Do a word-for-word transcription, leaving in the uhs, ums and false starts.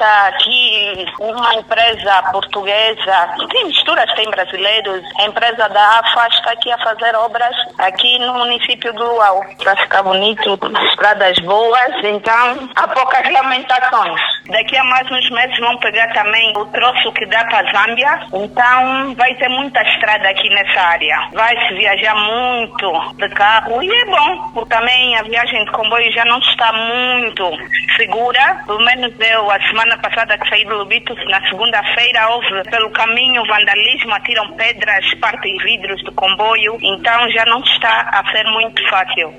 está aqui uma empresa portuguesa, tem misturas, tem brasileiros, a empresa da AFA está aqui a fazer obras aqui no município do Luau, para ficar bonito, estradas boas, então há poucas lamentações. Daqui a mais uns meses vão pegar também o troço que dá para a Zâmbia, então vai ter muita estrada aqui nessa área. Vai se viajar muito de carro e é bom, porque também a viagem de comboio já não está muito segura. Pelo menos eu, a semana passada que saí do Lubito, na segunda-feira houve pelo caminho vandalismo, atiram pedras, partem vidros do comboio, então já não está a ser muito fácil.